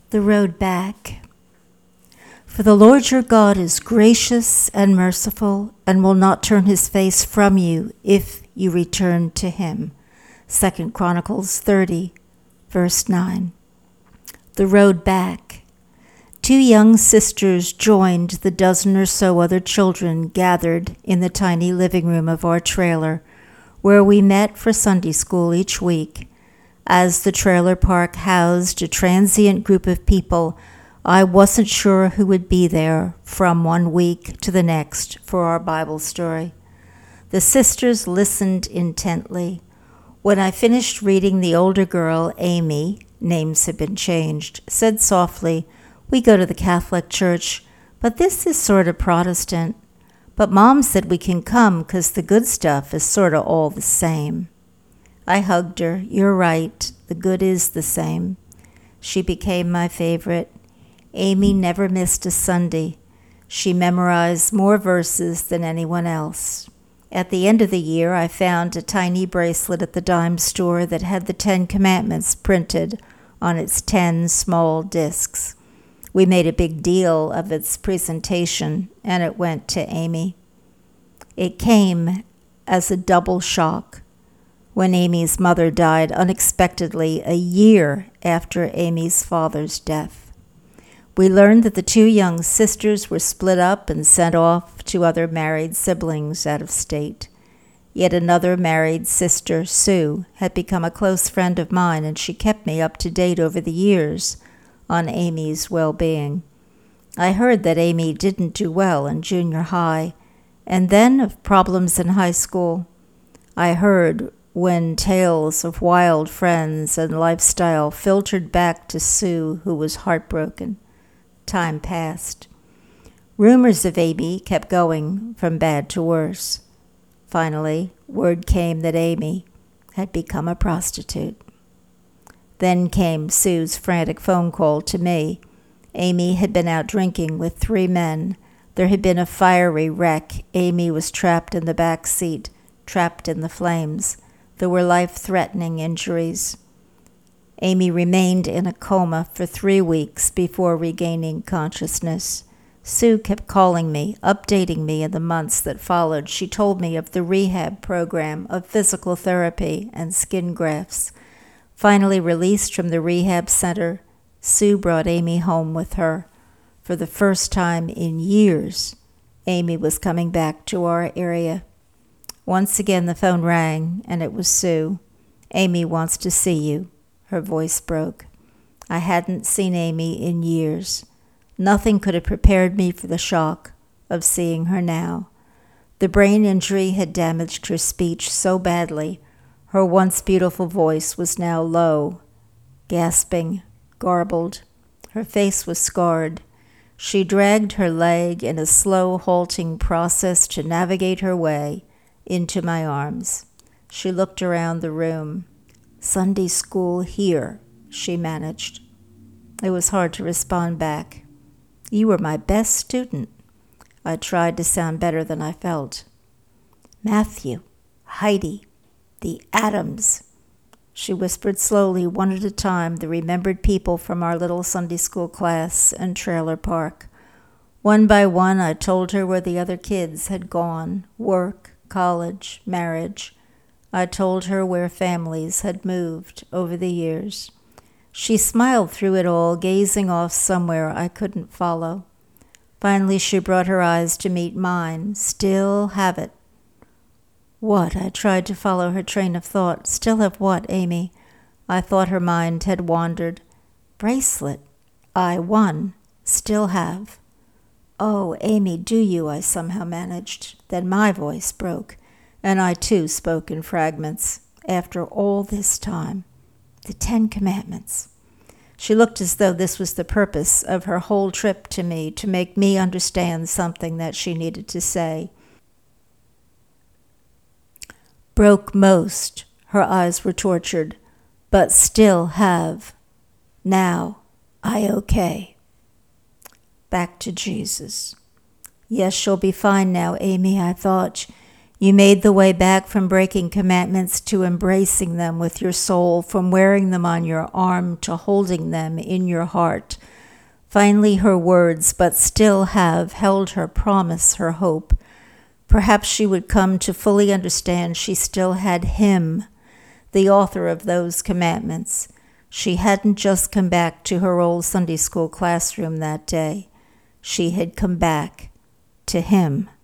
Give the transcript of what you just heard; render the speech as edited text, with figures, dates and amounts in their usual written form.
The road back. For the Lord your God is gracious and merciful, and will not turn his face from you if you return to him. 2 Chronicles 30, verse 9. The road back. 2 young sisters joined the dozen or so other children gathered in the tiny living room of our trailer, where we met for Sunday school each week. As the trailer park housed a transient group of people, I wasn't sure who would be there from one week to the next for our Bible story. The sisters listened intently. When I finished reading, the older girl, Amy, names had been changed, said softly, "We go to the Catholic Church, but this is sort of Protestant. But Mom said we can come 'cause the good stuff is sort of all the same." I hugged her. "You're right. The good is the same." She became my favorite. Amy never missed a Sunday. She memorized more verses than anyone else. At the end of the year, I found a tiny bracelet at the dime store that had the 10 Commandments printed on its 10 small discs. We made a big deal of its presentation, and it went to Amy. It came as a double shock when Amy's mother died unexpectedly a year after Amy's father's death. We learned that the 2 young sisters were split up and sent off to other married siblings out of state. Yet another married sister, Sue, had become a close friend of mine, and she kept me up to date over the years on Amy's well-being. I heard that Amy didn't do well in junior high, and then of problems in high school. I heard when tales of wild friends and lifestyle filtered back to Sue, who was heartbroken. Time passed. Rumors of Amy kept going from bad to worse. Finally, word came that Amy had become a prostitute. Then came Sue's frantic phone call to me. Amy had been out drinking with 3 men. There had been a fiery wreck. Amy was trapped in the back seat, trapped in the flames. There were life-threatening injuries. Amy remained in a coma for 3 weeks before regaining consciousness. Sue kept calling me, updating me in the months that followed. She told me of the rehab program of physical therapy and skin grafts. Finally released from the rehab center, Sue brought Amy home with her. For the first time in years, Amy was coming back to our area. Once again the phone rang, and it was Sue. "Amy wants to see you." Her voice broke. I hadn't seen Amy in years. Nothing could have prepared me for the shock of seeing her now. The brain injury had damaged her speech so badly. Her once beautiful voice was now low, gasping, garbled. Her face was scarred. She dragged her leg in a slow, halting process to navigate her way into my arms. She looked around the room. "Sunday school here," she managed. It was hard to respond back. "You were my best student." I tried to sound better than I felt. "Matthew, Heidi, the Adams." She whispered slowly, one at a time, the remembered people from our little Sunday school class and trailer park. One by one, I told her where the other kids had gone: work, college, marriage. I told her where families had moved over the years. She smiled through it all, gazing off somewhere I couldn't follow. Finally, she brought her eyes to meet mine. "Still have it." "What?" I tried to follow her train of thought. "Still have what, Amy?" I thought her mind had wandered. "Bracelet. I won. Still have." "Oh, Amy, do you?" I somehow managed. Then my voice broke, and I too spoke in fragments. "After all this time, the 10 Commandments." She looked as though this was the purpose of her whole trip to me, to make me understand something that she needed to say. "Broke most," her eyes were tortured, "but still have. Now, I okay." Back to Jesus. "Yes, she'll be fine now, Amy," I thought. You made the way back from breaking commandments to embracing them with your soul, from wearing them on your arm to holding them in your heart. Finally, her words, but still have held her promise, her hope. Perhaps she would come to fully understand she still had him, the author of those commandments. She hadn't just come back to her old Sunday school classroom that day. She had come back to him.